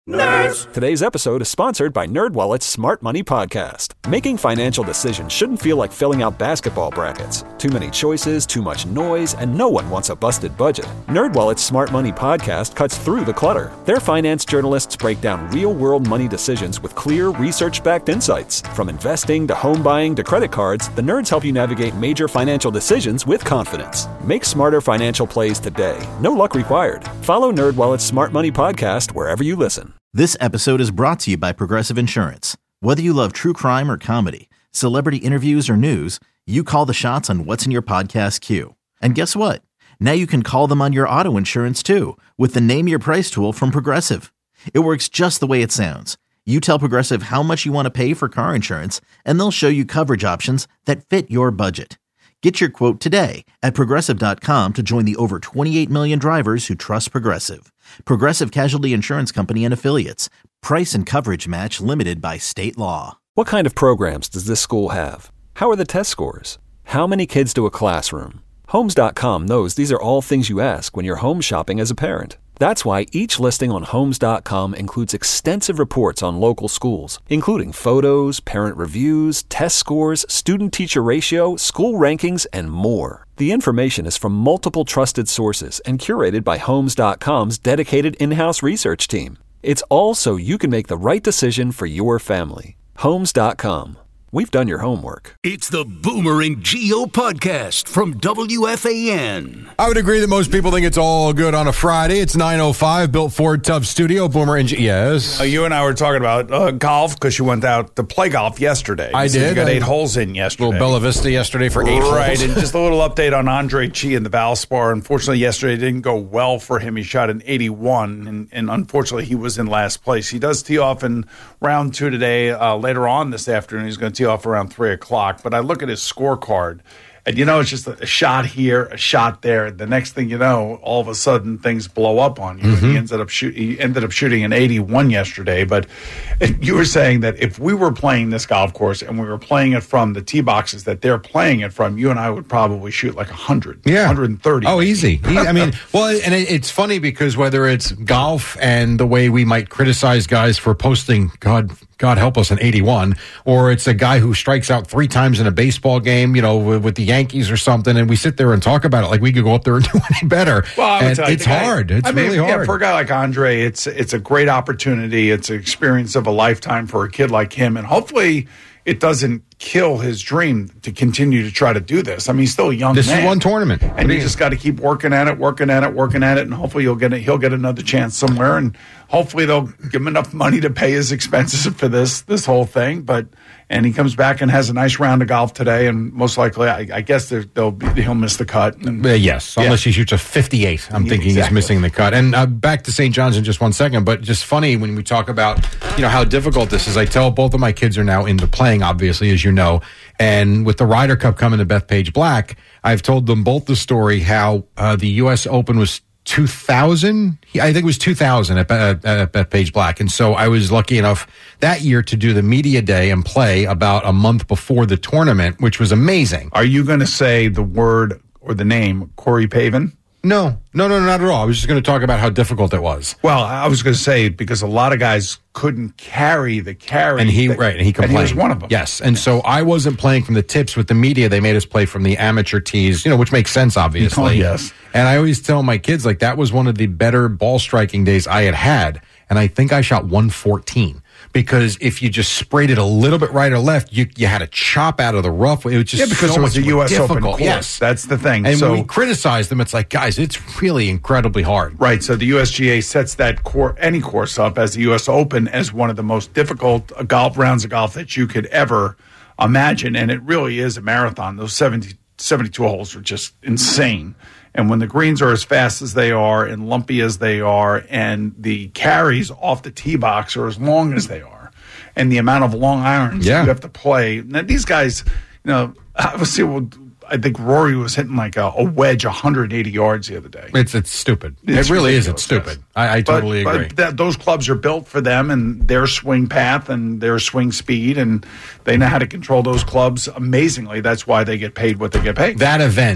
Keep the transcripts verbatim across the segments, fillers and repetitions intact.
Nerds! Today's episode is sponsored by NerdWallet's Smart Money Podcast. Making financial decisions shouldn't feel like filling out basketball brackets. Too many choices, too much noise, and no one wants a busted budget. NerdWallet's Smart Money Podcast cuts through the clutter. Their finance journalists break down real-world money decisions with clear, research-backed insights. From investing to home buying to credit cards, the nerds help you navigate major financial decisions with confidence. Make smarter financial plays today. No luck required. Follow NerdWallet's Smart Money Podcast wherever you listen. This episode is brought to you by Progressive Insurance. Whether you love true crime or comedy, celebrity interviews or news, you call the shots on what's in your podcast queue. And guess what? Now you can call them on your auto insurance too with the Name Your Price tool from Progressive. It works just the way it sounds. You tell Progressive how much you want to pay for car insurance, and they'll show you coverage options that fit your budget. Get your quote today at Progressive dot com to join the over twenty-eight million drivers who trust Progressive. Progressive Casualty Insurance Company and Affiliates. Price and coverage match limited by state law. What kind of programs does this school have? How are the test scores? How many kids do a classroom? Homes dot com knows these are all things you ask when you're home shopping as a parent. That's why each listing on Homes dot com includes extensive reports on local schools, including photos, parent reviews, test scores, student-teacher ratio, school rankings, and more. The information is from multiple trusted sources and curated by Homes dot com's dedicated in-house research team. It's all so you can make the right decision for your family. Homes dot com. We've done your homework. It's the Boomer and Geo podcast from W F A N. I would agree that most people think it's all good on a Friday. It's nine oh five, Built Ford Tub Studio, Boomer and Geo. Yes. Uh, you and I were talking about uh, golf because you went out to play golf yesterday. I so did. You got I, eight holes in yesterday. Little Bella Vista yesterday for eight right, holes. Right, and just a little update on Andre Chi and the Valspar. Unfortunately, yesterday didn't go well for him. He shot an eighty-one, and, and unfortunately, he was in last place. He does tee off in round two today. Uh, later on this afternoon, he's going to tee off around three o'clock. But I look at his scorecard, and you know, it's just a shot here, a shot there. The next thing you know, all of a sudden things blow up on you. Mm-hmm. He ended up shoot, he ended up shooting an eighty-one yesterday. But you were saying that if we were playing this golf course and we were playing it from the tee boxes that they're playing it from, you and I would probably shoot like a hundred, yeah, one hundred thirty. Oh, easy. I mean, well, and it, it's funny because whether it's golf and the way we might criticize guys for posting, God. God help us, an eighty-one, or it's a guy who strikes out three times in a baseball game, you know, with, with the Yankees or something, and we sit there and talk about it like we could go up there and do any better. Well, I would and tell you, it's guy, hard. It's I mean, really hard. Yeah, for a guy like Andre, it's it's a great opportunity. It's an experience of a lifetime for a kid like him, and hopefully it doesn't kill his dream to continue to try to do this. I mean, he's still a young this man. This is one tournament. And you just got to keep working at it, working at it, working at it, and hopefully you'll get it, he'll get another chance somewhere, and hopefully they'll give him enough money to pay his expenses for this this whole thing. But and he comes back and has a nice round of golf today, and most likely, I, I guess they'll be, he'll miss the cut. And, uh, yes, unless yeah. he shoots a fifty-eight. I'm yeah, thinking exactly. he's missing the cut. And uh, back to Saint John's in just one second, but just funny when we talk about, you know, how difficult this is. I tell both of my kids are now into playing, obviously, as you know, and with the Ryder Cup coming to Bethpage Black, I've told them both the story how uh, the U S Open was two thousand. I think it was two thousand at, at, at Bethpage Black. And so I was lucky enough that year to do the media day and play about a month before the tournament, which was amazing. Are you going to say the word or the name Corey Pavin? No, no, no, not at all. I was just going to talk about how difficult it was. Well, I was going to say because a lot of guys couldn't carry the carry. And he, that, right, and he complained. And he was one of them. Yes, and yes. So I wasn't playing from the tips with the media. They made us play from the amateur tees, you know, which makes sense, obviously. Oh, yes. And I always tell my kids, like, that was one of the better ball striking days I had had. And I think I shot one fourteen. Because if you just sprayed it a little bit right or left, you you had to chop out of the rough. It was just yeah, because so it was a U S difficult. Open course. Yes, that's the thing. And so, when we criticize them, it's like, guys, it's really incredibly hard. Right. So the U S G A sets that cor- any course up as the U S Open as one of the most difficult golf rounds of golf that you could ever imagine, and it really is a marathon. Those seventy, seventy-two holes are just insane. And when the greens are as fast as they are and lumpy as they are, and the carries off the tee box are as long as they are, and the amount of long irons yeah. you have to play. Now, these guys, you know, obviously, I think Rory was hitting like a, a wedge one hundred eighty yards the other day. It's it's stupid. It's it really ridiculous. is. It's stupid. I, I totally but, agree. But that, those clubs are built for them and their swing path and their swing speed, and they know how to control those clubs amazingly. That's why they get paid what they get paid. That event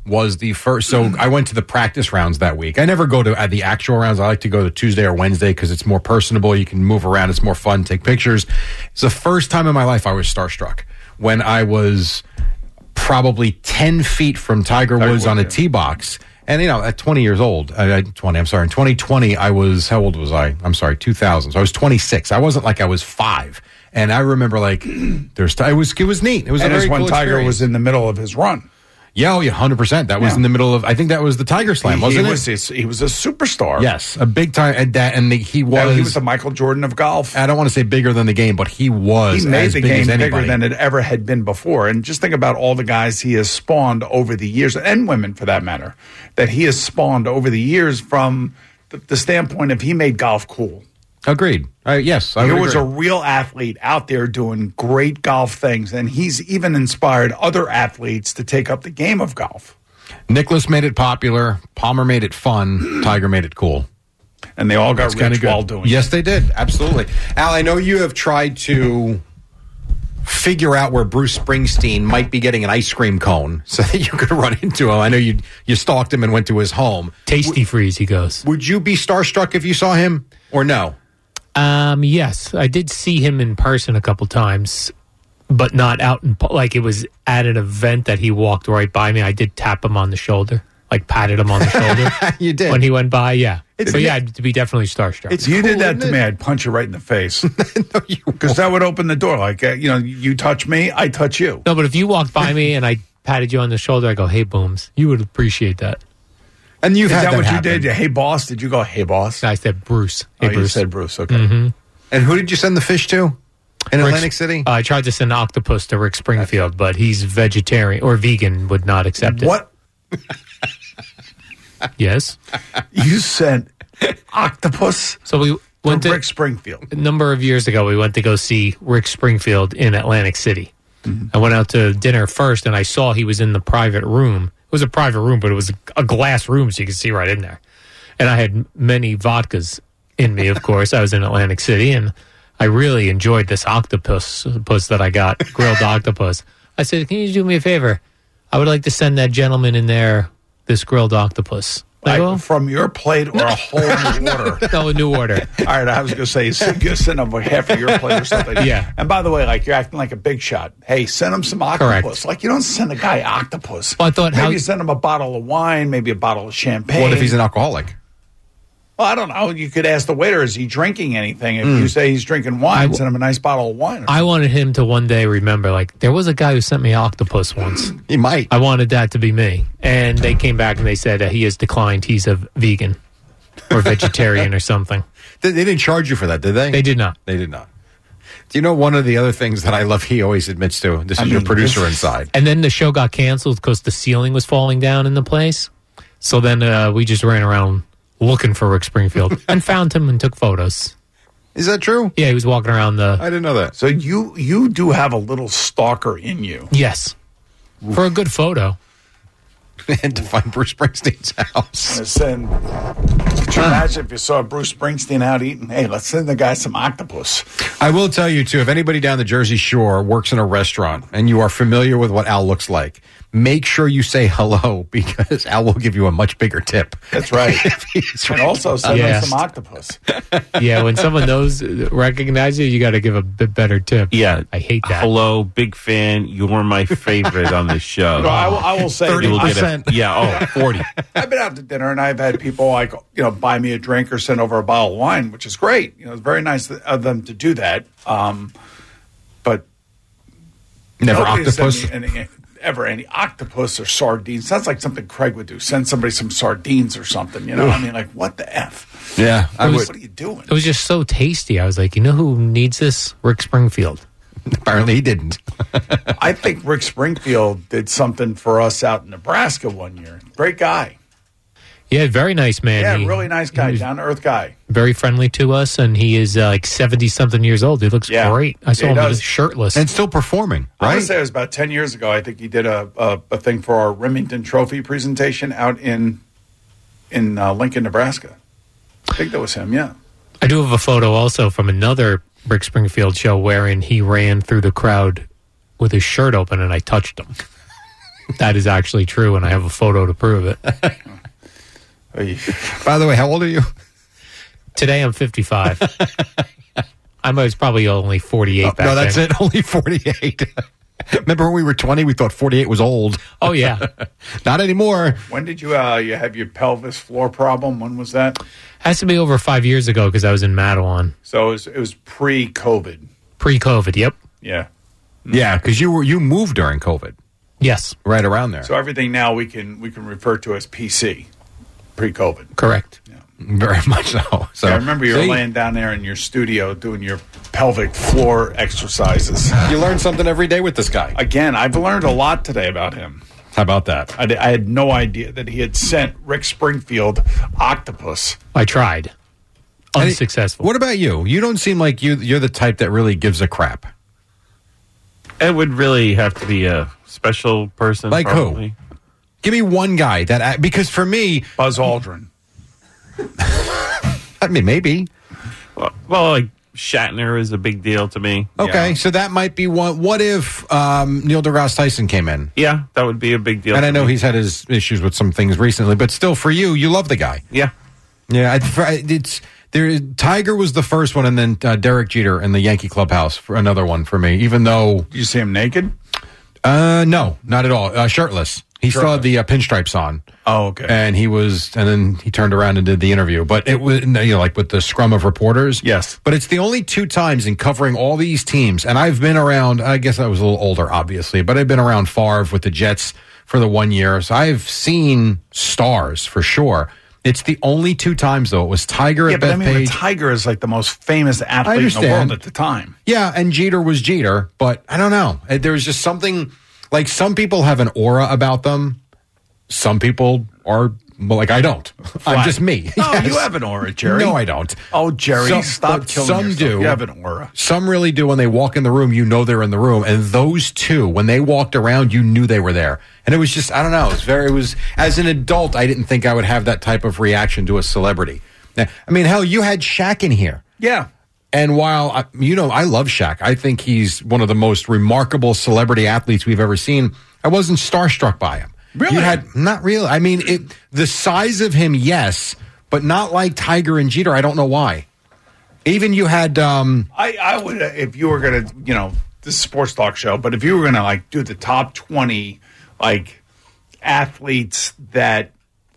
was the first. So I went to the practice rounds that week. I never go to uh, the actual rounds. I like to go to Tuesday or Wednesday because it's more personable. You can move around. It's more fun. Take pictures. It's the first time in my life I was starstruck when I was probably ten feet from Tiger Woods Tiger on a yeah. tee box. And, you know, at twenty years old, uh, twenty, I'm sorry, in twenty twenty, I was, how old was I? I'm sorry, two thousand. So I was twenty-six. I wasn't like I was five. And I remember, like, there's, it was, it was neat. It was and a very when cool Tiger experience. was in the middle of his run. Yeah, oh, yeah, one hundred percent. That was yeah. in the middle of, I think that was the Tiger Slam, he, wasn't he it? Was, he was a superstar. Yes, a big time. And, that, and the, he was. Yeah, he was the Michael Jordan of golf. I don't want to say bigger than the game, but he was He made as the big game as anybody. bigger than it ever had been before. And just think about all the guys he has spawned over the years, and women for that matter, that he has spawned over the years from the, the standpoint of he made golf cool. Agreed. Uh, yes, I There would was agree. a real athlete out there doing great golf things, and he's even inspired other athletes to take up the game of golf. Nicholas made it popular. Palmer made it fun. Tiger made it cool. And they all got That's rich good. while doing Yes, it. they did. Absolutely. Al, I know you have tried to figure out where Bruce Springsteen might be getting an ice cream cone so that you could run into him. I know you you stalked him and went to his home. Tasty Freeze, he goes. Would you be starstruck if you saw him or no? Um, yes, I did see him in person a couple times, but not out in pu- like it was at an event that he walked right by me. I did tap him on the shoulder, like patted him on the shoulder. You did when he went by. Yeah, It's- so yeah, I'd be definitely starstruck. If you cool, did that isn't to it? me, I'd punch you right in the face. No, you Because that would open the door. Like, uh, you know, you touch me, I touch you. No, but if you walked by me and I patted you on the shoulder, I go, "Hey, Booms," you would appreciate that. And you've Is had that, that what happen. you did? Hey, boss? Did you go, hey, boss? I said, "Bruce." Hey, oh, you Bruce. said Bruce. Okay. Mm-hmm. And who did you send the fish to in Rick- Atlantic City? Uh, I tried to send octopus to Rick Springfield, but he's vegetarian or vegan, would not accept it. What? Yes. You sent octopus So we to went to Rick Springfield. a number of years ago. We went to go see Rick Springfield in Atlantic City. Mm-hmm. I went out to dinner first, and I saw he was in the private room. It was a private room, but it was a glass room, so you could see right in there. And I had many vodkas in me, of course. I was in Atlantic City, and I really enjoyed this octopus puss that I got, grilled octopus. I said, "Can you do me a favor? I would like to send that gentleman in there this grilled octopus." Like, Like, well, from your plate or a whole new order? no, a new order. All right, I was going to say, so you send him half of your plate or something. Yeah. And by the way, like, you're acting like a big shot. Hey, send him some octopus. Correct. Like, you don't send a guy octopus. Well, I thought maybe how- you send him a bottle of wine, maybe a bottle of champagne. What if he's an alcoholic? Well, I don't know. You could ask the waiter, is he drinking anything? If you say he's drinking wine, I- send him a nice bottle of wine. Or I wanted him to one day remember, like, there was a guy who sent me octopus once. He might. I wanted that to be me. And they came back and they said uh, he has declined. He's a vegan or vegetarian or something. They, they didn't charge you for that, did they? They did not. They did not. Do you know one of the other things that I love he always admits to? This is I your mean, producer this- inside. And then the show got canceled because the ceiling was falling down in the place. So then uh, we just ran around looking for Rick Springfield and found him and took photos. Is that true? Yeah, he was walking around the... I didn't know that. So you you do have a little stalker in you. Yes. For a good photo. And to find Bruce Springsteen's house. And send, could you imagine if you saw Bruce Springsteen out eating? Hey, let's send the guy some octopus. I will tell you, too, if anybody down the Jersey Shore works in a restaurant and you are familiar with what Al looks like, make sure you say hello because Al will give you a much bigger tip. That's right. If he's And also send Yes. him some octopus. Yeah, when someone knows, recognize you, you got to give a bit better tip. Yeah. I hate that. Hello, big fan. You're my favorite on this show. No, I, will- I will say, You will get a- percent. yeah, oh, forty. I've been out to dinner and I've had people like, you know, buy me a drink or send over a bottle of wine, which is great. You know, it's very nice of them to do that. Um, but Never nobody sent octopus. me any, ever any octopus or sardines. Sounds like something Craig would do. Send somebody some sardines or something. You know, I mean, like, what the F? Yeah, I What would. are you doing? It was just so tasty. I was like, you know who needs this? Rick Springfield. Apparently he didn't. I think Rick Springfield did something for us out in Nebraska one year. Great guy. Yeah, very nice man. Yeah, He- really nice he guy, was down to earth guy. very friendly to us, and he is uh, like seventy-something years old. He looks Yeah. great. I saw Yeah, he him does. shirtless. And still performing, I want right? to say it was about ten years ago. I think he did a, a, a thing for our Remington Trophy presentation out in in uh, Lincoln, Nebraska. I think that was him, yeah. I do have a photo also from another Rick Springfield show wherein he ran through the crowd with his shirt open, and I touched him. That is actually true, and I have a photo to prove it. By the way, how old are you? Today I'm fifty-five. I was probably only forty-eight Oh, back no, that's then. it. Only forty-eight. Remember when we were twenty, we thought forty-eight was old. Oh, yeah. Not anymore. When did you uh, you have your pelvis floor problem? When was that? Has to be over five years ago because I was in Madawan. So it was, it was pre-COVID. Pre-COVID, yep. Yeah. Yeah, because you were you moved during COVID. Yes. Right around there. So everything now we can we can refer to as P C, pre-COVID. Correct. Very much so. So Yeah, I remember you were see? laying down there in your studio doing your pelvic floor exercises. You learn something every day with this guy. Again, I've learned a lot today about him. How about that? I, I had no idea that he had sent Rick Springfield octopus. I tried. Unsuccessful. What about you? You don't seem like you, you're the type that really gives a crap. It would really have to be a special person. Like probably. who? Give me one guy that, I- because for me, Buzz Aldrin. I mean, maybe. Well, well, like Shatner is a big deal to me. Okay, Yeah. so that might be one. What if um, Neil deGrasse Tyson came in? Yeah, that would be a big deal. And I to know me. he's had his issues with some things recently, but still, for you, you love the guy. Yeah. Yeah, I, for, it's there. Tiger was the first one, and then uh, Derek Jeter in the Yankee clubhouse for another one for me. Even though, Did you see him naked? uh, no, not at all, uh, shirtless. He still had the uh, pinstripes on. Oh, okay. And he was, and then he turned around and did the interview. But it was, you know, like with the scrum of reporters. Yes. But it's the only two times in covering all these teams. And I've been around, I guess I was a little older, obviously, but I've been around Favre with the Jets for the one year. So I've seen stars for sure. It's the only two times, though. It was Tiger yeah, at but I mean, Bethpage. the Tiger is like the most famous athlete in the understand. world at the time. Yeah, and Jeter was Jeter, but I don't know. Uh, There's just something, like some people have an aura about them. Some people are, well, like I don't. I'm just me. No, Yes. you have an aura, Jerry. No, I don't. Oh, Jerry, Some- stop but killing some yourself. do. You have an aura. Some really do. When they walk in the room, you know they're in the room. And those two, when they walked around, you knew they were there. And it was just, I don't know. It was very, it was, as an adult, I didn't think I would have that type of reaction to a celebrity. Now, I mean, hell, you had Shaq in here. Yeah. And while, I, you know, I love Shaq, I think he's one of the most remarkable celebrity athletes we've ever seen. I wasn't starstruck by him. Really? You had, not really. I mean, it, the size of him, yes, but not like Tiger and Jeter. I don't know why. Even you had, um, I, I would, uh, if you were going to, you know, this is a sports talk show, but if you were going to, like, do the top twenty, like, athletes that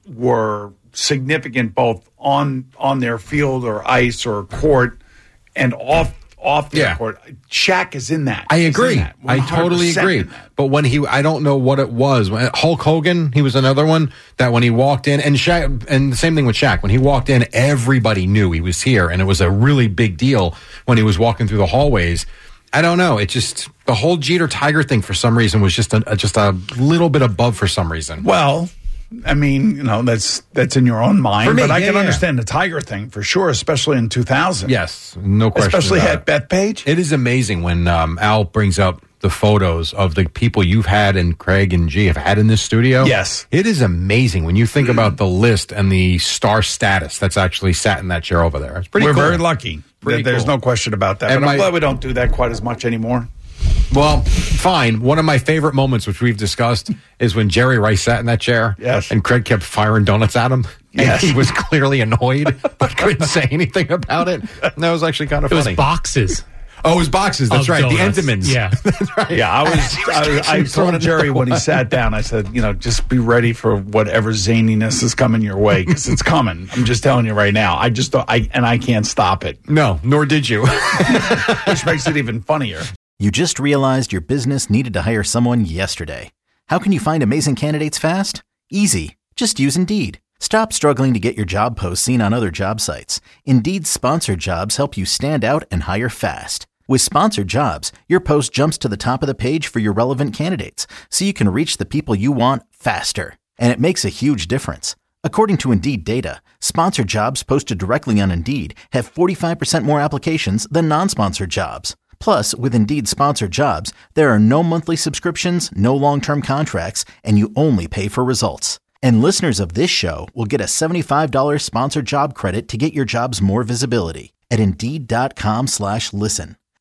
were significant both on on their field or ice or court and off off their Yeah. court, Shaq is in that. I He's in agree. that, I totally one hundred percent agree. in that. But when he, I don't know what it was. When- Hulk Hogan, he was another one that when he walked in, and Shaq, and the same thing with Shaq. When he walked in, everybody knew he was here, and it was a really big deal when he was walking through the hallways. I don't know. It just the whole Jeter Tiger thing for some reason was just a just a little bit above for some reason. Well, I mean, you know, that's that's in your own mind, For me, but I yeah, can yeah. understand the Tiger thing for sure, especially in two thousand. Yes, no question. Especially about at it. Bethpage. It is amazing when um, Al brings up the photos of the people you've had and Craig and G have had in this studio. Yes. It is amazing when you think about the list and the star status that's actually sat in that chair over there. It's pretty We're cool. very lucky. Pretty There's cool. no question about that. And but my- I'm glad we don't do that quite as much anymore. Well, fine. One of my favorite moments, which we've discussed, is when Jerry Rice sat in that chair. Yes. And Craig kept firing donuts at him. Yes. And he was clearly annoyed, but couldn't say anything about it. And that was actually kind of It was funny. boxes. oh, it was boxes. That's of right. donuts. The Entenmann's. Yeah. That's right. Yeah, I was. I, I throwing told Jerry another when he one. sat down, I said, you know, just be ready for whatever zaniness is coming your way because it's coming. I'm just telling you right now. I just don't. I and I can't stop it, No, nor did you. which makes it even funnier. You just realized your business needed to hire someone yesterday. How can you find amazing candidates fast? Easy. Just use Indeed. Stop struggling to get your job posts seen on other job sites. Indeed's sponsored jobs help you stand out and hire fast. With sponsored jobs, your post jumps to the top of the page for your relevant candidates, so you can reach the people you want faster. And it makes a huge difference. According to Indeed data, sponsored jobs posted directly on Indeed have forty-five percent more applications than non-sponsored jobs. Plus, with Indeed sponsored jobs, there are no monthly subscriptions, no long-term contracts, and you only pay for results. And listeners of this show will get a seventy-five dollars sponsored job credit to get your jobs more visibility at Indeed.com slash listen.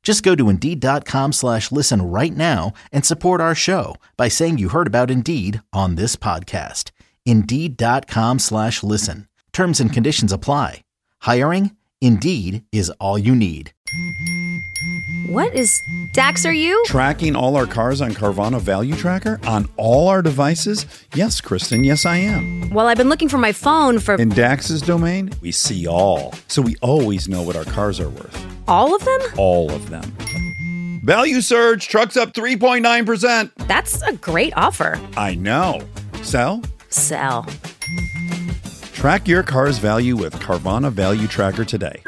Just go to Indeed.com slash listen right now and support our show by saying you heard about Indeed on this podcast. Indeed.com slash listen. Terms and conditions apply. Hiring? Indeed is all you need. What is Dax are you? Tracking all our cars on Carvana Value Tracker on all our devices? Yes, Kristen, yes I am. Well, I've been looking for my phone for... In Dax's domain, we see all. So we always know what our cars are worth. All of them? All of them. Value surge, trucks up three point nine percent. That's a great offer. I know. Sell? Sell. Track your car's value with Carvana Value Tracker today.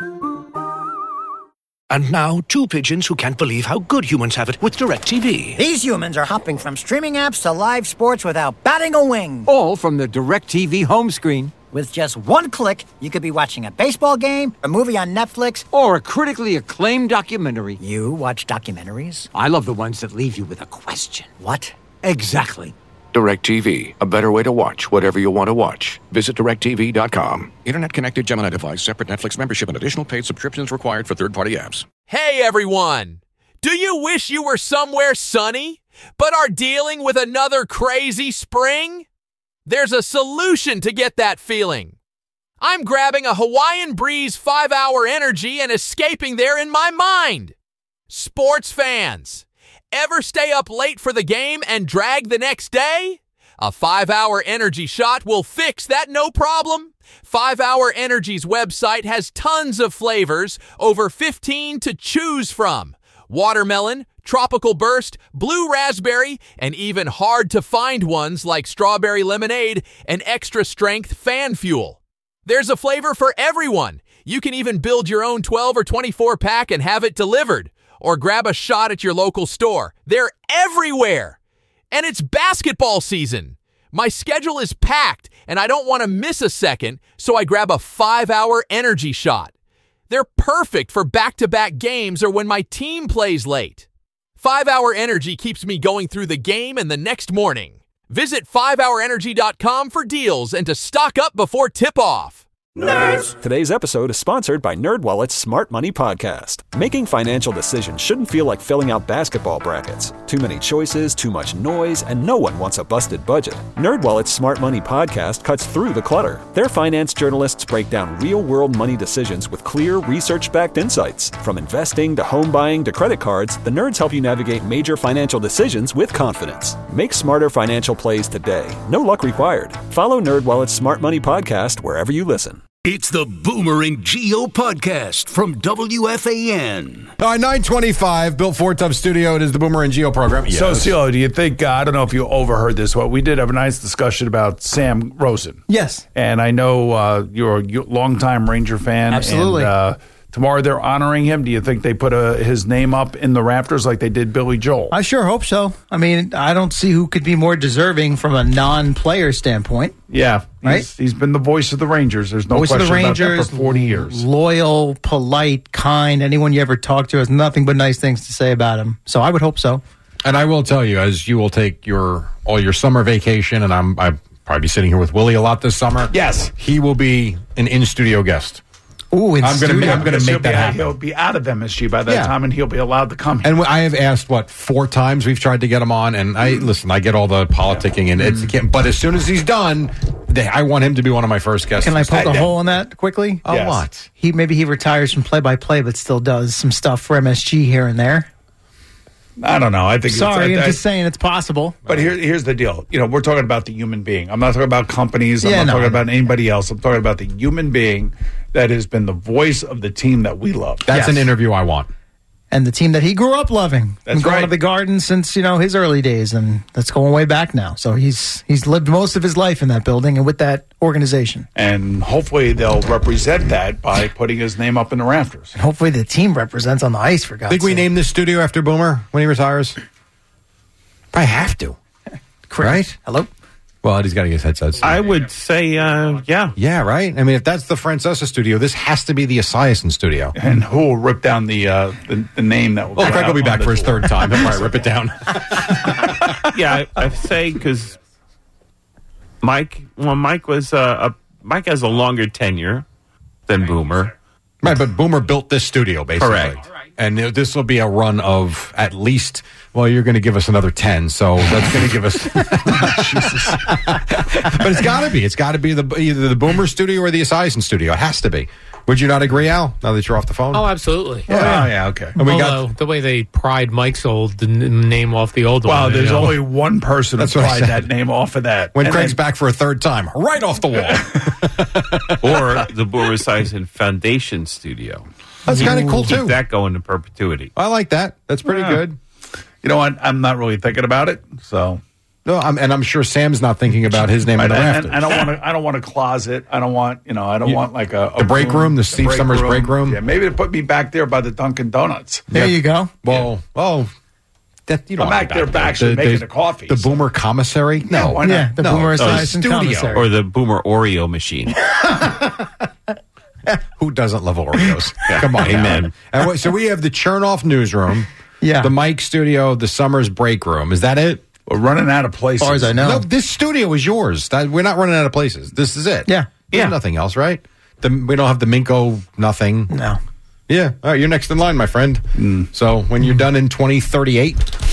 And now, two pigeons who can't believe how good humans have it with DirecTV. These humans are hopping from streaming apps to live sports without batting a wing. All from the DirecTV home screen. With just one click, you could be watching a baseball game, a movie on Netflix, or a critically acclaimed documentary. You watch documentaries? I love the ones that leave you with a question. What? Exactly. DirecTV, a better way to watch whatever you want to watch. Visit direct T V dot com. Internet connected Gemini device, separate Netflix membership, and additional paid subscriptions required for third-party apps. Hey, everyone. Do you wish you were somewhere sunny, but are dealing with another crazy spring? There's a solution to get that feeling. I'm grabbing a Hawaiian Breeze five-hour energy and escaping there in my mind. Sports fans, ever stay up late for the game and drag the next day? A five-hour energy shot will fix that no problem. five hour Energy's website has tons of flavors, over fifteen to choose from. Watermelon, tropical burst, blue raspberry, and even hard-to-find ones like strawberry lemonade and extra-strength fan fuel. There's a flavor for everyone. You can even build your own twelve or twenty-four pack and have it delivered. Or grab a shot at your local store. They're everywhere. And it's basketball season. My schedule is packed, and I don't want to miss a second, so I grab a five-hour energy shot. They're perfect for back-to-back games or when my team plays late. five-hour Energy keeps me going through the game and the next morning. Visit five hour energy dot com for deals and to stock up before tip-off. Nerds! Today's episode is sponsored by NerdWallet's Smart Money Podcast. Making financial decisions shouldn't feel like filling out basketball brackets. Too many choices, too much noise, and no one wants a busted budget. NerdWallet's Smart Money Podcast cuts through the clutter. Their finance journalists break down real-world money decisions with clear, research-backed insights. From investing to home buying to credit cards, the nerds help you navigate major financial decisions with confidence. Make smarter financial plays today. No luck required. Follow NerdWallet's Smart Money Podcast wherever you listen. It's the Boomer and Geo podcast from W F A N. All right, nine twenty-five, Bill Fortup Studio. It is the Boomer and Geo program. Yes. So, Ceo, do you think, uh, I don't know if you overheard this, but we did have a nice discussion about Sam Rosen. Yes. And I know uh, you're a longtime Ranger fan. Absolutely. And, uh, tomorrow they're honoring him. Do you think they put a, his name up in the rafters like they did Billy Joel? I sure hope so. I mean, I don't see who could be more deserving from a non-player standpoint. Yeah. Right? He's, he's been the voice of the Rangers. There's no voice question of the Rangers, about that for forty years. Loyal, polite, kind. Anyone you ever talk to has nothing but nice things to say about him. So I would hope so. And I will tell you, as you will take your all your summer vacation, and I'm I'll probably be sitting here with Willie a lot this summer. Yes. He will be an in-studio guest. Ooh, in I'm going to I'm going to make that be, happen. He'll be out of M S G by that Yeah. time, and he'll be allowed to come here. And I have asked, what, four times we've tried to get him on, and I listen, I get all the politicking, and it's but as soon as he's done, they, I want him to be one of my first guests. Can I poke a hole in that quickly? A Yes. what? He maybe he retires from play-by-play, but still does some stuff for M S G here and there. I don't know. I think Sorry, it's, I, I'm just saying it's possible. But here, here's the deal. You know, we're talking about the human being. I'm not talking about companies. I'm Yeah, not no, talking I about anybody else. I'm talking about the human being that has been the voice of the team that we love. That's Yes. an interview I want. And the team that he grew up loving. That's Been going right. to the Garden since, you know, his early days, and that's going way back now. So he's he's lived most of his life in that building and with that organization. And hopefully they'll represent that by putting his name up in the rafters. And hopefully the team represents on the ice, for God's Think we sake. name this studio after Boomer when he retires? Probably have to. Right? Hello? Well, he's got to get his headsets. I would say, uh, yeah. Yeah, right? I mean, if that's the Francesa studio, this has to be the Esiason studio. And who will rip down the uh, the, the name that will Well, go Craig out will be on back the for his door. third time. He'll probably rip it down. Yeah, I, I say because Mike, well, Mike was uh, a Mike has a longer tenure than Boomer. Right, but Boomer built this studio, basically. Correct. And this will be a run of at least, well, you're going to give us another ten. So that's going to give us. Jesus. But it's got to be. It's got to be the either the Boomer studio or the Esiason studio. It has to be. Would you not agree, Al, now that you're off the phone? Oh, absolutely. Yeah. Oh, yeah, okay. And we Although, got the way they pried Mike's old the n- name off the old well, one. Well, there's you know? only one person who pried that name off of that. When and Craig's then, back for a third time, right off the wall. Or the Boomer Esiason Foundation Studio. That's kind of cool, Keep too. that going to perpetuity. I like that. That's pretty Yeah. good. You know what? I'm not really thinking about it, so... No, I'm, and I'm sure Sam's not thinking about his name in the rafters. I don't want to. I don't want a closet. I don't want. You know. I don't You- want like a, a the break room, the Steve break Summers break room. Yeah, maybe to put me back there by the Dunkin' Donuts. There you go. Well, oh, that, you don't I'm want back to there, be back actually The- making the- the coffee. The Boomer Commissary? No. Yeah, why not? Yeah, the No. Boomer Oh, Esiason studio. Commissary. Or the Boomer Oreo machine. Who doesn't love Oreos? Come on, Amen. Alan. And what- so we have the Chernoff newsroom, Yeah. the Mike studio, the Summers break room. Is that it? We're running out of places. As far as I know. No, this studio is yours. That, we're not running out of places. This is it. Yeah. There's Yeah. nothing else, right? The, we don't have the Minko nothing. No. Yeah. All right, you're next in line, my friend. So when you're done in twenty thirty-eight,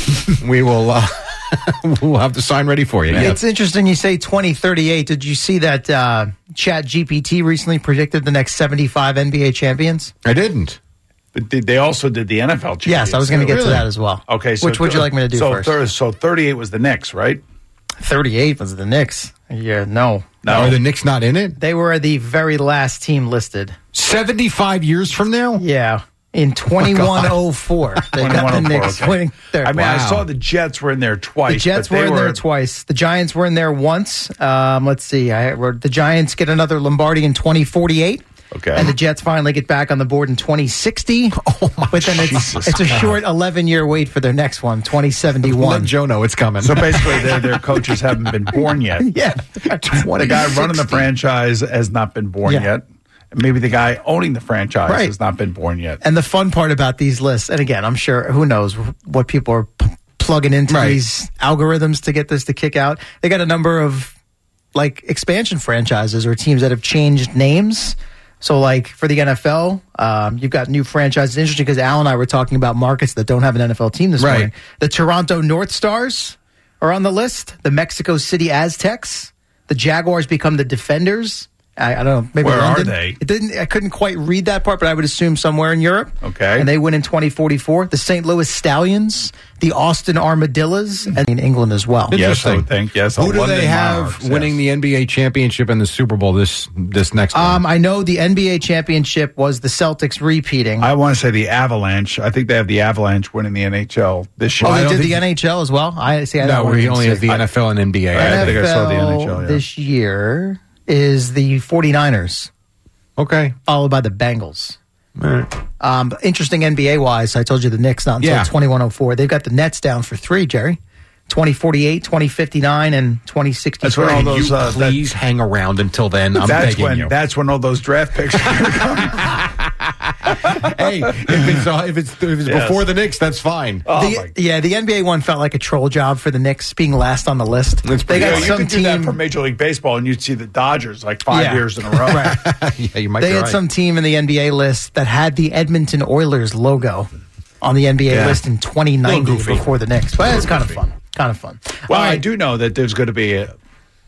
we will uh, we'll have the sign ready for you. Yeah. It's interesting you say twenty thirty-eight. Did you see that uh, Chat G P T recently predicted the next seventy-five N B A champions? I didn't. But did, they also did the N F L champions. Yes, I was going to get Really? to that as well. Okay. So Which would you like me to do so first? thir- so thirty-eight was the Knicks, right? thirty-eight was the Knicks. Yeah, no. No. Are the Knicks not in it? They were the very last team listed. seventy-five years from now? Yeah. In twenty-one oh four. They got the Knicks okay. winning there. I mean, I Wow. saw the Jets were in there twice. The Jets but were they in there twice. The Giants were in there once. Um, let's see. I wrote the Giants get another Lombardi in twenty forty-eight. Okay. And the Jets finally get back on the board in twenty sixty. Oh, my But then it's, Jesus it's a God. short eleven-year wait for their next one, twenty seventy-one. Let Joe know it's coming. So basically, their their coaches haven't been born yet. Yeah. The guy running the franchise has not been born Yeah. yet. And maybe the guy owning the franchise Right. has not been born yet. And the fun part about these lists, and again, I'm sure, who knows what people are p- plugging into Right. these algorithms to get this to kick out. They got a number of like expansion franchises or teams that have changed names. So, like for the N F L, um, you've got new franchises. Interesting because Al and I were talking about markets that don't have an N F L team this Right. morning. The Toronto North Stars are on the list. The Mexico City Aztecs. The Jaguars become the Defenders. I, I don't know. Maybe Where are London. they? It didn't. I couldn't quite read that part, but I would assume somewhere in Europe. Okay. And they win in twenty forty-four. The Saint Louis Stallions, the Austin Armadillos, and in England as well. Yes, I would think. Yes. Who the do London they have Monarchs, winning yes. the N B A championship and the Super Bowl this this next one? Um, I know the N B A championship was the Celtics repeating. I want to say the Avalanche. I think they have the Avalanche winning the N H L this year. oh, I they don't did think- the N H L as well. I see. I no, don't we only have the I- N F L and N B A. I think I saw the N F L N H L, yeah. this year is the 49ers, Okay. followed by the Bengals. All right. Um, interesting N B A wise, I told you the Knicks not until Yeah. twenty-one oh four. They've got the Nets down for three, Jerry. twenty forty-eight, twenty fifty-nine, and twenty sixty-three. That's what all Can those, you uh, please hang around until then? I'm that's begging when you. that's when all those draft picks are going to come. Hey, if it's uh, if it's if it's Yes. before the Knicks, that's fine. Oh, The- my yeah, the N B A one felt like a troll job for the Knicks being last on the list. That's They pretty got Yeah, you some could do that team. for Major League Baseball, and you'd see the Dodgers like five Yeah. years in a row. yeah, you might They be had right. some team in the N B A list that had the Edmonton Oilers logo on the N B A Yeah. list in twenty ninety Little goofy. before the Knicks. But it's kind of fun. Kind of fun. Well, All I right. do know that there's going to be, a,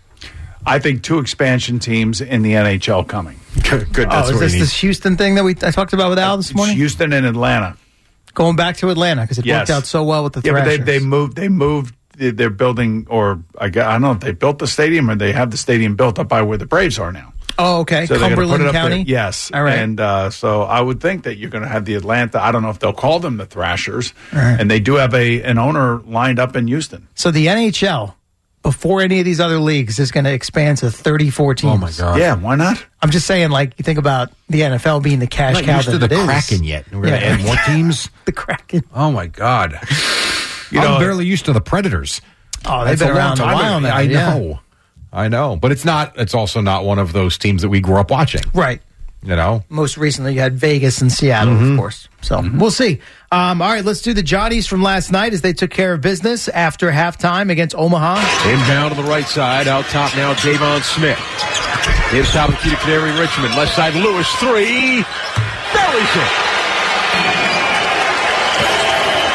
I think, two expansion teams in the N H L coming. Good. good Oh, that's is what this we need. this Houston thing that we I talked about with Al this It's morning? Houston and Atlanta. Going back to Atlanta because it Yes. worked out so well with the Yeah, but Thrashers. they, they moved. They moved. They're building, or I, gu- I don't know if they built the stadium or they have the stadium built up by where the Braves are now. oh, okay. So they're gonna Cumberland put it up County? there. Yes. All right. And uh, so I would think that you're going to have the Atlanta. I don't know if they'll call them the Thrashers. right. And they do have a an owner lined up in Houston. So the N H L, before any of these other leagues, is going to expand to thirty-four teams. Oh my God. Yeah, why not? I'm just saying, like, you think about the N F L being the cash I'm not cow used to that the it is. Kraken yet. We're going to Yeah. add more teams. The Kraken. Oh my God. You I'm know- barely used to the Predators. Oh, they've That's been a long around a time while ago. now. I yeah. know. I know. But it's not. It's also not one of those teams that we grew up watching. Right. You know. Most recently, you had Vegas and Seattle, Mm-hmm. of course. So we'll see. Um, all right, let's do the Johnnies from last night as they took care of business after halftime against Omaha. Inbound to the right side. Out top now, Davon Smith. Here's top of the key to Canary Richmond. Left side, Lewis. Three. Bellies it.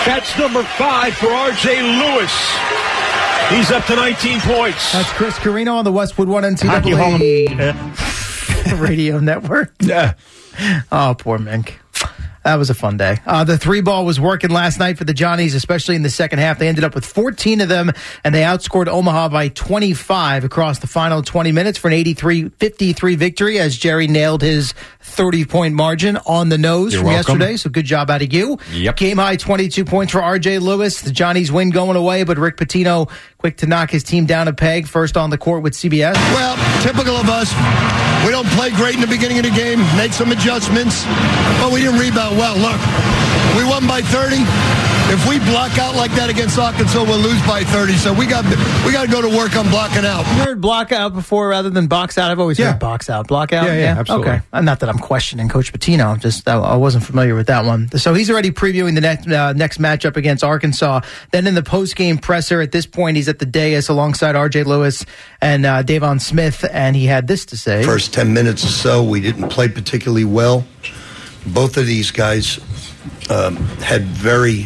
That's number five for R J Lewis. He's up to nineteen points. That's Chris Carino on the Westwood One N C double A Radio Network. Yeah. Oh, poor Mink. That was a fun day. Uh, the three ball was working last night for the Johnnies, especially in the second half. They ended up with fourteen of them, and they outscored Omaha by twenty-five across the final twenty minutes for an eighty-three fifty-three victory, as Jerry nailed his thirty-point margin on the nose You're from welcome. yesterday. So good job out of you. Yep. Game high twenty-two points for R J Lewis. The Johnnies win going away, but Rick Pitino quick to knock his team down a peg. First on the court with C B S. Well, typical of us. We don't play great in the beginning of the game, made some adjustments, but we didn't rebound well. Look, we won by thirty. If we block out like that against Arkansas, we'll lose by thirty. So we got we got to go to work on blocking out. You heard block out before rather than box out? I've always Yeah. heard box out. Block out? Yeah, yeah, absolutely. Okay. Uh, Not that I'm questioning Coach Pitino. Just I, I wasn't familiar with that one. So he's already previewing the next, uh, next matchup against Arkansas. Then in the post-game presser, at this point, he's at the dais alongside R J Lewis and uh, Davon Smith, and he had this to say. First ten minutes or so, we didn't play particularly well. Both of these guys um, had very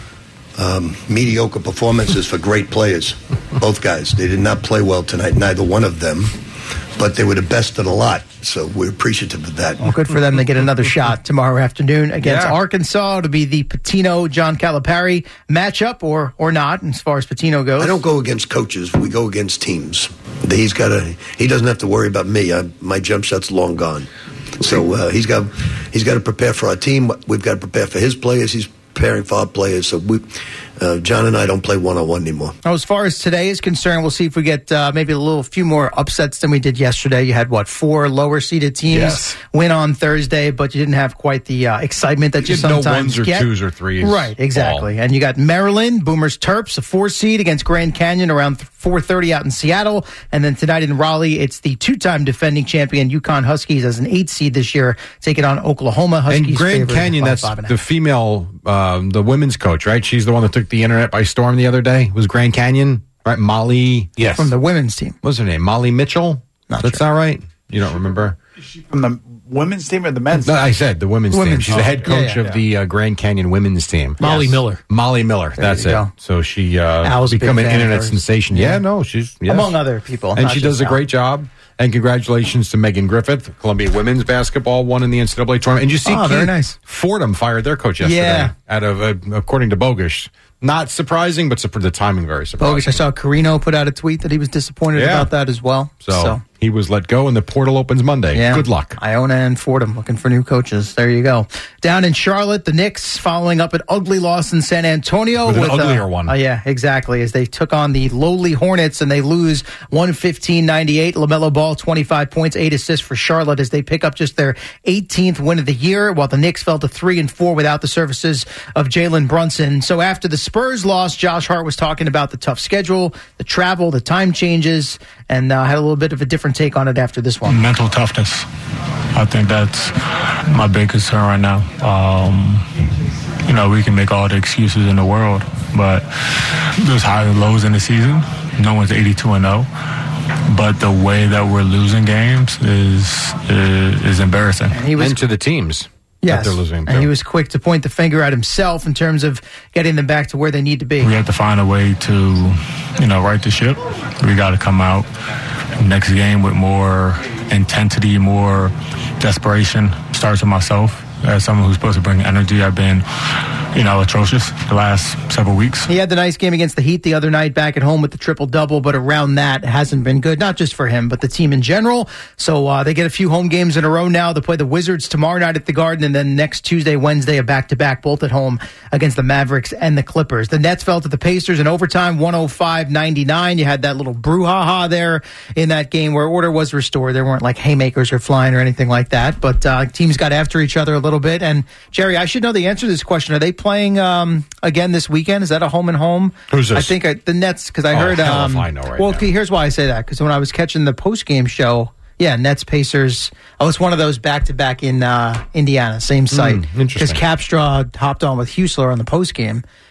um, mediocre performances for great players. Both guys. They did not play well tonight, neither one of them. But they were the best of the lot, so we're appreciative of that. Well, good for them to get another shot tomorrow afternoon against Yeah. Arkansas to be the Pitino-John Calipari matchup, or or not, as far as Pitino goes. I don't go against coaches. We go against teams. He's got to. He doesn't have to worry about me. I, my jump shot's long gone. So uh, he's got. He's got to prepare for our team. We've got to prepare for his players. He's preparing for our players. So we, uh, John and I don't play one on one anymore. Now, as far as today is concerned, we'll see if we get uh, maybe a little few more upsets than we did yesterday. You had, what, four lower-seeded teams Yes. win on Thursday, but you didn't have quite the uh, excitement that you, You had no sometimes ones or get. twos or threes. Right, exactly. And you got Maryland, Boomers Terps, a four-seed against Grand Canyon around four thirty out in Seattle. And then tonight in Raleigh, it's the two-time defending champion UConn Huskies as an eight-seed this year, taking on Oklahoma Huskies. And Grand favored Canyon, by that's five and a the half. female, um, the women's coach, right? She's the one that took the internet by storm the other day. It was Grand Canyon, right? Molly. Yes. From the women's team. What's her name? Molly Mitchell? Not That's sure. not right? You don't remember? From the women's team or the men's No, team? I said the women's, Women's team. She's team. the head Yeah, coach yeah, of yeah. the uh, Grand Canyon women's team. Molly Yes. Miller. Molly Miller. That's you it. go. So she uh, Al's a big become an fan of internet hers. sensation. Yeah, Yeah. no, she's yes. Among other people. and not she just does a Al. great job. And congratulations to Megan Griffith. Columbia women's basketball won in the N C double A tournament. And you see, Oh, very Keith nice. Fordham fired their coach yesterday. Yeah. Out of uh, according to Bogish, not surprising, but sup- the timing very surprising. Bogus. I saw Carino put out a tweet that he was disappointed Yeah. about that as well. So, he was let go, and the portal opens Monday. yeah. Good luck. Iona and Fordham looking for new coaches. There you go. Down in Charlotte, the Knicks following up an ugly loss in San Antonio. With an uh, uglier one. Uh, yeah, exactly. As they took on the lowly Hornets and they lose one fifteen ninety-eight. LaMelo Ball, twenty-five points, eight assists for Charlotte as they pick up just their eighteenth win of the year, while the Knicks fell to three and four without the services of Jalen Brunson. So after the Spurs loss, Josh Hart was talking about the tough schedule, the travel, the time changes, and uh, had a little bit of a different take on it after this one. Mental toughness. I think that's my big concern right now. Um, you know, we can make all the excuses in the world, but there's highs and lows in the season. No one's eighty-two and oh. But the way that we're losing games is is, is embarrassing. And he was and to the teams. Yes, that they're losing. and he was quick to point the finger at himself in terms of getting them back to where they need to be. We have to find a way to, you know, right the ship. We got to come out next game with more intensity, more desperation. Starts with myself. As someone who's supposed to bring energy, I've been, you know, atrocious the last several weeks. He had the nice game against the Heat the other night back at home with the triple-double, but around that, it hasn't been good, not just for him, but the team in general. So uh, they get a few home games in a row now. They play the Wizards tomorrow night at the Garden, and then next Tuesday, Wednesday, a back-to-back, both at home against the Mavericks and the Clippers. The Nets fell to the Pacers in overtime, one oh five ninety-nine. You had that little brouhaha there in that game where order was restored. There weren't like haymakers or flying or anything like that, but uh, teams got after each other a little bit. And Jerry, I should know the answer to this question. Are they playing um, again this weekend? Is that a home and home? Who's this? I think I, the Nets, because I Oh, heard. hell if Um, I know right well, now. okay, here's why I say that, because when I was catching the post game show, yeah, Nets Pacers. Oh, it's one of those back to back in uh, Indiana, same site. interesting. Because Capstraw hopped on with Husler on the post game.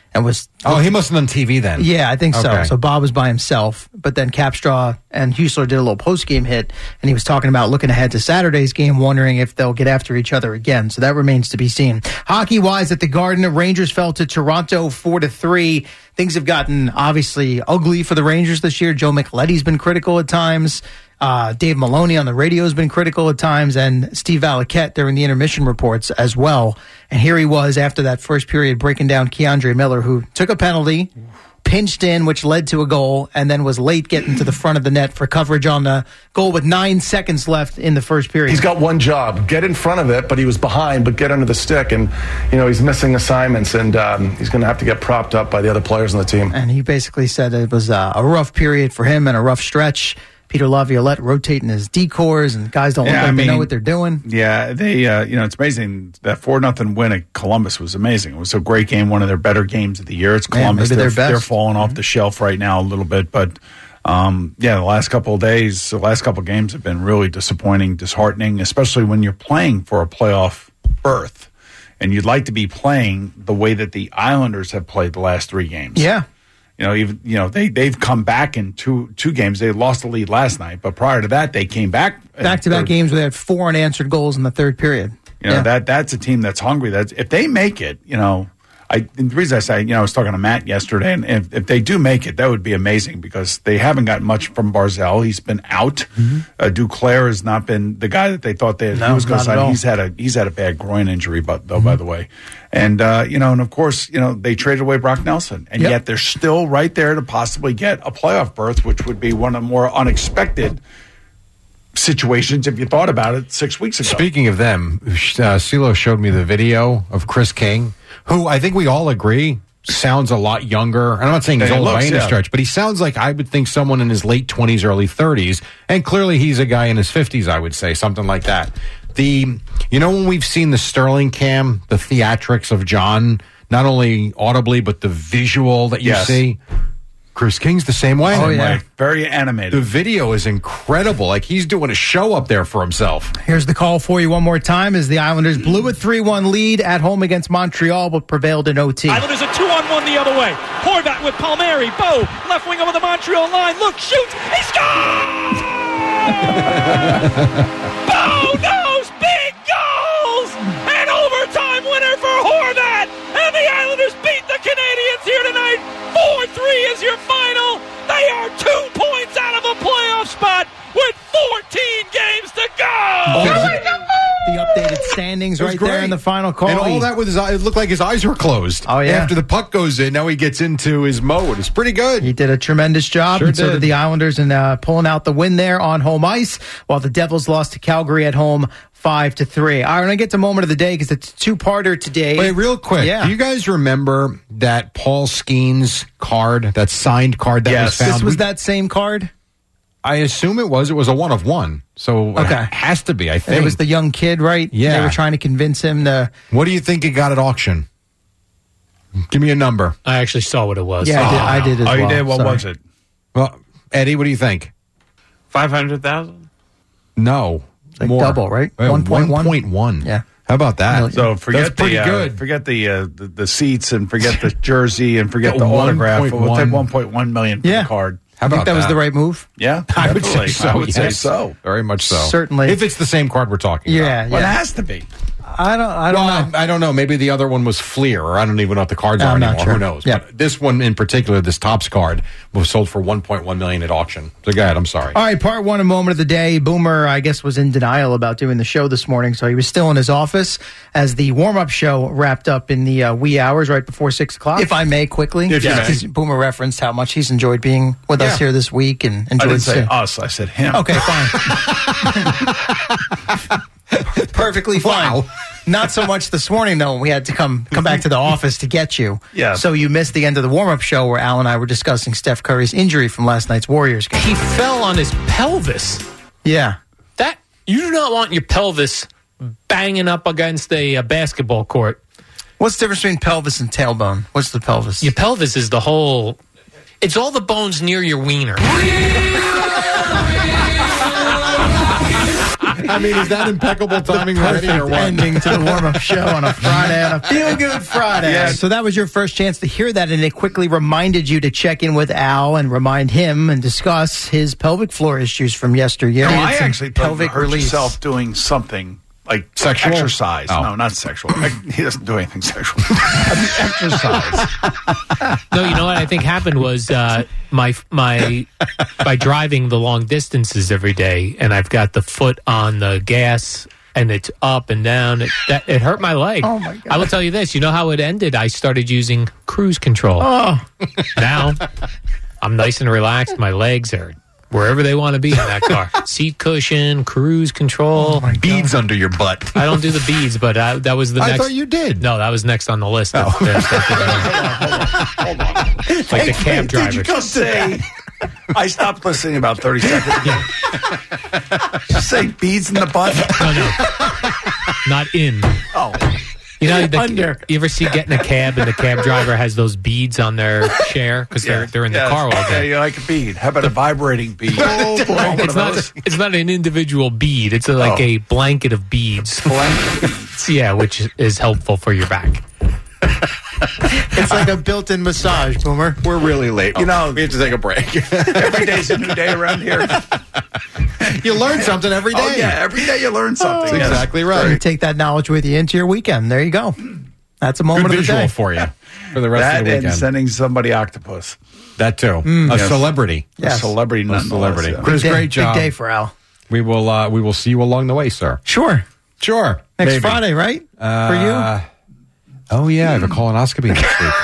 and was. Oh, he must have done T V then. Yeah, I think so. Okay. So Bob was by himself, but then Capstraw and Husler did a little post-game hit, and he was talking about looking ahead to Saturday's game, wondering if they'll get after each other again. So that remains to be seen. Hockey-wise, at the Garden, Rangers fell to Toronto four to three. Things have gotten obviously ugly for the Rangers this year. Joe Micheletti's been critical at times. Uh, Dave Maloney on the radio has been critical at times, and Steve Valiquette during the intermission reports as well. And here he was after that first period breaking down Keandre Miller, who took a penalty, pinched in, which led to a goal, and then was late getting to the front of the net for coverage on the goal with nine seconds left in the first period. He's got one job, get in front of it, but he was behind, but get under the stick. And, you know, he's missing assignments, and um, he's going to have to get propped up by the other players on the team. And he basically said it was uh, a rough period for him and a rough stretch. Peter Laviolette rotating his decors, and guys don't look Yeah, like I they know mean, what they're doing. Yeah, they, uh, you know, it's amazing. That four nothing win at Columbus was amazing. It was a great game, one of their better games of the year. It's Man, Columbus. maybe they're, their best. they're falling off the shelf right now a little bit. But, um, yeah, the last couple of days, the last couple of games have been really disappointing, disheartening, especially when you're playing for a playoff berth. And you'd like to be playing the way that the Islanders have played the last three games. Yeah. You know, even you know they they've come back in two two games. They lost the lead last night, but prior to that, they came back Back to back games where they had four unanswered goals in the third period. You know Yeah. that that's a team that's hungry. That's if they make it. You know, I and the reason I say you know I was talking to Matt yesterday, and if, if they do make it, that would be amazing because they haven't gotten much from Barzell. He's been out. Mm-hmm. Uh, Duclair has not been the guy that they thought they No, he was going not to at sign. all. He's had a he's had a bad groin injury, but though Mm-hmm. by the way, and uh, you know, and of course, you know they traded away Brock Nelson, and Yep. yet they're still right there to possibly get a playoff berth, which would be one of the more unexpected situations if you thought about it six weeks ago. Speaking of them, uh, CeeLo showed me the video of Chris King, who I think we all agree sounds a lot younger. I'm not saying he's Yeah, he old by looks, any yeah. stretch, but he sounds like I would think someone in his late twenties, early thirties, and clearly he's a guy in his fifties, I would say, something like that. The, you know, when we've seen the Sterling cam, the theatrics of John, not only audibly, but the visual that you Yes. see, Chris King's the same way. Oh, yeah. Like, very animated. The video is incredible. Like he's doing a show up there for himself. Here's the call for you one more time as the Islanders blew a three one lead at home against Montreal, but prevailed in O T. Islanders a two on one the other way. Horvat with Palmieri. Bo, left wing over the Montreal line. Look, shoots. He scores! Bo knows big goals! An overtime winner for Horvat! And the Islanders beat the Canadiens here tonight. four three is your final. They are two points out of a playoff spot with fourteen games to go! The updated standings It was right there great. in the final call. And all that with his eyes, it looked like his eyes were closed. Oh, yeah. After the puck goes in, now he gets into his mode. It's pretty good. He did a tremendous job, Sure and so did. did the Islanders, and uh, pulling out the win there on home ice, while the Devils lost to Calgary at home five to three. All right, we're gonna get to moment of the day because it's a two-parter today. Wait, real quick. Yeah. Do you guys remember that Paul Skeens card, that signed card that Yes. was found? This was We- that same card? I assume it was. It was a one of one. So Okay. it has to be, I think. It was the young kid, right? Yeah. They were trying to convince him to. What do you think it got at auction? Give me a number. I actually saw what it was. Yeah, I did, I did as Oh, well. you did? What Sorry. was it? Well, Eddie, what do you think? Five hundred thousand. No. Like more. double, right? Uh, one point one? one point one. Yeah. How about that? So forget That's pretty the, uh, good. Forget the, uh, the the seats and forget the jersey and forget Yeah, the autograph. one point We'll take one. one point one million for Yeah. the card. How I think about that was that? the right move. Yeah, I would say definitely. so. I would say yes. so. Very much so. Certainly. If it's the same card we're talking Yeah, about. Well, it yeah. has to be. I don't. I don't Well, know. I, I don't know. Maybe the other one was Fleer, or I don't even know what the cards I'm are not anymore. sure. Who knows? Yeah. But this one in particular, this Topps card, was sold for one point one million at auction. So go ahead. I'm sorry. All right, part one, a moment of the day. Boomer, I guess, was in denial about doing the show this morning, so he was still in his office as the warm-up show wrapped up in the uh, wee hours right before six o'clock. If I may, quickly, If you may. because Boomer referenced how much he's enjoyed being with us Yeah. here this week and I enjoyed. didn't say seeing- us. I said him. Okay, fine. Perfectly fine. Wow. Not so much this morning, though. We had to come come back to the office to get you. Yeah. So you missed the end of the warm-up show where Al and I were discussing Steph Curry's injury from last night's Warriors game. He fell on his pelvis. Yeah. That you do not want your pelvis banging up against a, uh basketball court. What's the difference between pelvis and tailbone? What's the pelvis? Your pelvis is the whole. It's all the bones near your wiener. I mean, is that impeccable timing already or Perfect what? ending to the warm-up show on a Friday, on a feel-good Friday. Yeah. So that was your first chance to hear that, and it quickly reminded you to check in with Al and remind him and discuss his pelvic floor issues from yesteryear. No, He had I some actually thought you pelvic hurt release. yourself doing something like Sexual? exercise. Oh. No, not sexual. He doesn't do anything sexual. I mean, exercise. No, you know what I think happened was uh, my my by driving the long distances every day, and I've got the foot on the gas, and it's up and down. It, that, it hurt my leg. Oh, my God. I will tell you this. You know how it ended? I started using cruise control. Oh, Now I'm nice and relaxed. My legs are wherever they want to be in that car. Seat cushion, cruise control. Oh, Beads under your butt. I don't do the beads, but I, that was the I next. thought you did. No, that was next on the list. Of, Oh. uh, like the cab Did you drivers. just say? I stopped listening about thirty seconds ago. Just say beads in the butt. No, no, not in. Oh, You know, the, Under. you ever see getting a cab and the cab driver has those beads on their chair because they're they're in the yes. car all Yeah, day. you like a bead. How about a vibrating bead? Oh, boy. One of It's not those. it's not an individual bead. It's a, like Oh. a blanket of beads. Blanket. Yeah, which is helpful for your back. it's like a built-in massage, Boomer. We're really late. You know- we have to take a break. Every day's a new day around here. You learn something every day. Oh, yeah, every day you learn something. That's Yes. exactly You right. take that knowledge with you into your weekend. There you go. That's a moment Good of the visual day. for you for the rest That of the and weekend. sending somebody octopus. That too. A Yes. celebrity. Yes. A celebrity, A nonetheless, celebrity. yeah. Chris, Big day- great job. Big day for Al. We will. Uh, we will see you along the way, sir. Sure. Sure. Next Maybe. Friday, right? Uh, for you? Oh yeah, I have a colonoscopy next week.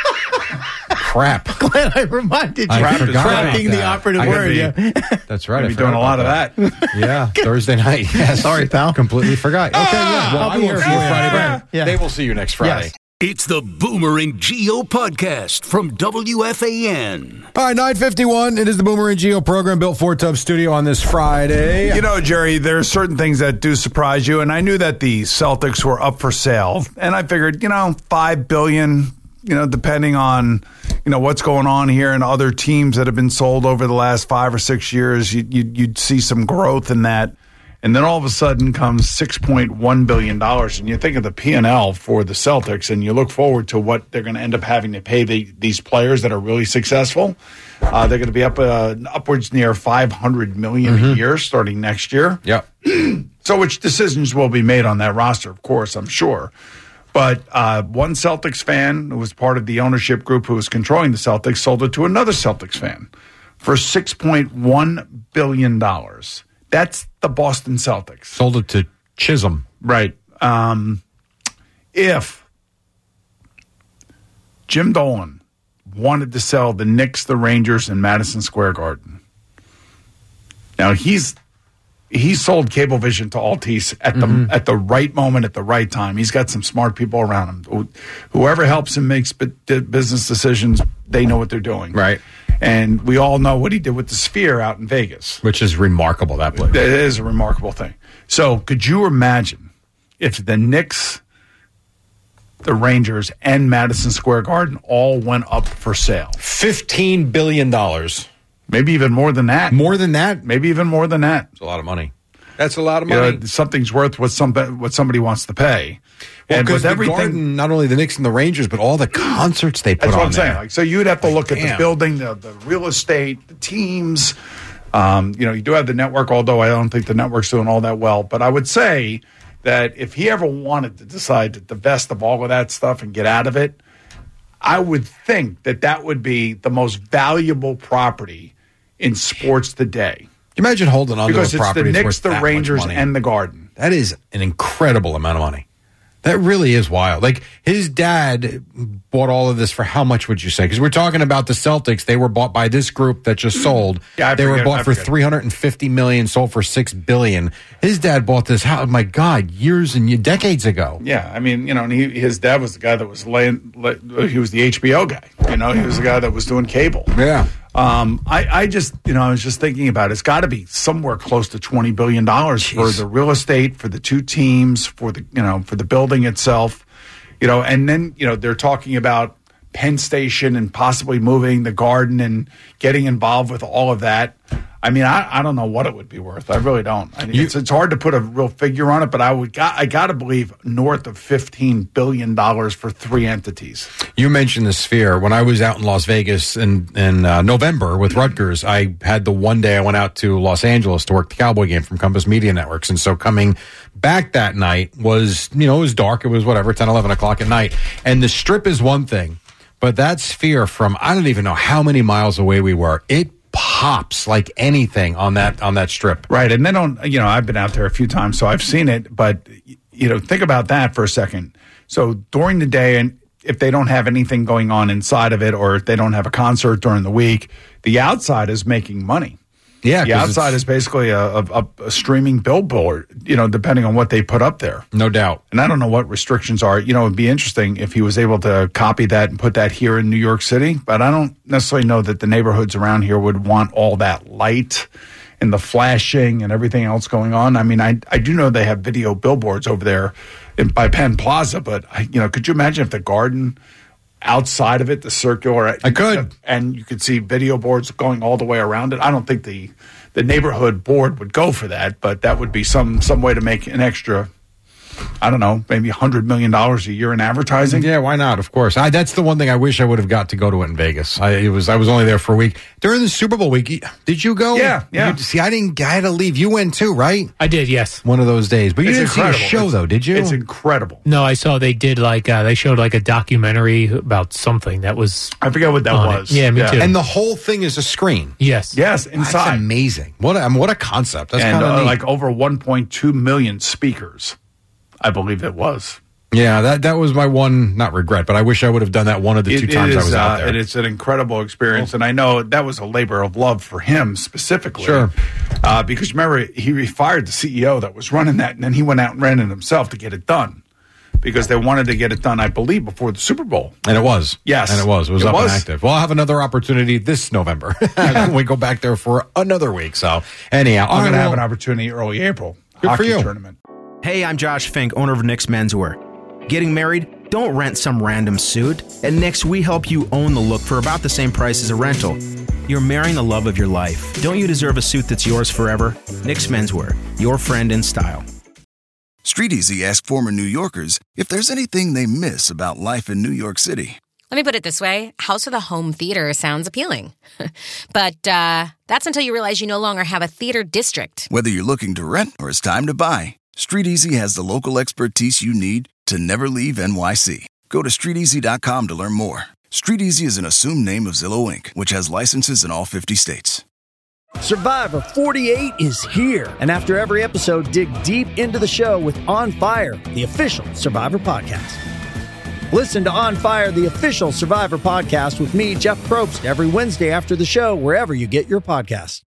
Crap. Glad I reminded you. I forgot Crap about being the that. operative I gotta word. be- Yeah. That's right. I'll I be forgot doing a lot of about that. Yeah, Thursday night. Yes. Sorry, pal. Completely forgot. Okay, yeah. Well, I'll I be will here see for you you. Friday Right. night. Yeah. They will see you next Friday. Yes. It's the Boomer and Geo podcast from W F A N. All right, nine fifty-one. It is the Boomer and Geo program, Built Ford Tub Studio on this Friday. You know, Jerry, there are certain things that do surprise you, and I knew that the Celtics were up for sale, and I figured, you know, five billion dollars, you know, depending on, you know, what's going on here and other teams that have been sold over the last five or six years, you, you, you'd see some growth in that. And then all of a sudden comes six point one billion dollars, and you think of the P and L for the Celtics, and you look forward to what they're going to end up having to pay the, these players that are really successful. Uh, they're going to be up uh, upwards near five hundred million dollars a year starting next year. Yep. So which decisions will be made on that roster, of course, I'm sure. But uh, one Celtics fan who was part of the ownership group who was controlling the Celtics sold it to another Celtics fan for six point one billion dollars. That's the Boston Celtics. Sold it to Chisholm. Right. Um, if Jim Dolan wanted to sell the Knicks, the Rangers, and Madison Square Garden, now he's he sold Cablevision to Altice at the mm-hmm. at the right moment, at the right time. He's got some smart people around him. Whoever helps him make business decisions, they know what they're doing. Right. And we all know what he did with the Sphere out in Vegas. Which is remarkable, that place. It is a remarkable thing. So could you imagine if the Knicks, the Rangers, and Madison Square Garden all went up for sale? fifteen billion dollars. Maybe even more than that. More than that? Maybe even more than that. That's a lot of money. That's a lot of You money. know, something's worth what, some, what somebody wants to pay. Well, and because with the everything, Garden, not only the Knicks and the Rangers, but all the concerts they put that's on what I'm there. saying. Like, so you'd have to Like, look at damn. the building, the, the real estate, the teams. Um, you know, you do have the network, although I don't think the network's doing all that well. But I would say that if he ever wanted to decide to divest of all of that stuff and get out of it, I would think that that would be the most valuable property in sports today. Can you imagine holding on Because to a it's property the that's Knicks, worth the that much Rangers, money? and the Garden. That is an incredible amount of money. That really is wild. Like, his dad bought all of this for how much would you say? Because we're talking about the Celtics. They were bought by this group that just sold. Yeah, I they were forget- bought I for forget. three hundred fifty million dollars, sold for six billion dollars. His dad bought this house, my God, years and ye- decades ago. Yeah, I mean, you know, and he, his dad was the guy that was laying, lay, he was the H B O guy. You know, he was the guy that was doing cable. Yeah. Um, I, I just, you know, I was just thinking about it. It's got to be somewhere close to twenty billion dollars for the real estate, for the two teams, for the, you know, for the building itself. You know, and then, you know, they're talking about Penn Station and possibly moving the Garden and getting involved with all of that. I mean, I, I don't know what it would be worth. I really don't. I mean, it's, it's hard to put a real figure on it, but I would got, I got to believe north of fifteen billion dollars for three entities. You mentioned the Sphere. When I was out in Las Vegas in, in uh, November with Rutgers, I had the one day I went out to Los Angeles to work the Cowboy game from Compass Media Networks. And so coming back that night was, you know, it was dark. It was whatever, ten, eleven o'clock at night. And the Strip is one thing, but that Sphere from, I don't even know how many miles away we were, it pops like anything on that on that strip. Right. And they don't, you know, I've been out there a few times, so I've seen it. But, you know, think about that for a second. So during the day, and if they don't have anything going on inside of it, or if they don't have a concert during the week, the outside is making money. Yeah. The outside is basically a, a, a streaming billboard, you know, depending on what they put up there. No doubt. And I don't know what restrictions are. You know, it'd be interesting if he was able to copy that and put that here in New York City. But I don't necessarily know that the neighborhoods around here would want all that light and the flashing and everything else going on. I mean, I I do know they have video billboards over there in, by Penn Plaza. But, I, you know, could you imagine if the Garden outside of it, the circular, I could, and you could see video boards going all the way around it? I don't think the the neighborhood board would go for that, but that would be some some way to make an extra, I don't know, maybe one hundred million dollars a year in advertising. Yeah, why not? Of course. I, that's the one thing I wish I would have got to go to it in Vegas. I it was I was only there for a week. During the Super Bowl week, did you go? Yeah, yeah. You, see, I didn't, I had to leave. You went too, right? I did, yes. One of those days. But you It's didn't incredible. see a show, It's- though, did you? It's incredible. No, I saw they did like, uh, they showed like a documentary about something that was. I forget what that on it. was. Yeah, me Yeah. too. And the whole thing is a screen. yes. Yes, That's inside. amazing. What a, I mean, what a concept. That's and kind of uh, neat. like over one point two million speakers, I believe it was. Yeah, that that was my one, not regret, but I wish I would have done that one of the two It- times it I is, was out uh, there. and it's an incredible experience, and I know that was a labor of love for him specifically. Sure. Uh, because remember, he fired the C E O that was running that, and then he went out and ran it himself to get it done because they wanted to get it done, I believe, before the Super Bowl. And it was. Yes. And it was. It was It up was. and active. Well, I'll have another opportunity this November. We go back there for another week. So, anyhow. I'm all going to right, have well, an opportunity early April. Good for hockey you. tournament. Hey, I'm Josh Fink, owner of Nick's Menswear. Getting married? Don't rent some random suit. At Nick's, we help you own the look for about the same price as a rental. You're marrying the love of your life. Don't you deserve a suit that's yours forever? Nick's Menswear, your friend in style. StreetEasy asked former New Yorkers if there's anything they miss about life in New York City. Let me put it this way. House with a home theater sounds appealing. But uh, that's until you realize you no longer have a theater district. Whether you're looking to rent or it's time to buy, StreetEasy has the local expertise you need to never leave N Y C. Go to street easy dot com to learn more. StreetEasy is an assumed name of Zillow Incorporated, which has licenses in all fifty states. Survivor forty-eight is here. And after every episode, dig deep into the show with On Fire, the official Survivor podcast. Listen to On Fire, the official Survivor podcast with me, Jeff Probst, every Wednesday after the show, wherever you get your podcasts.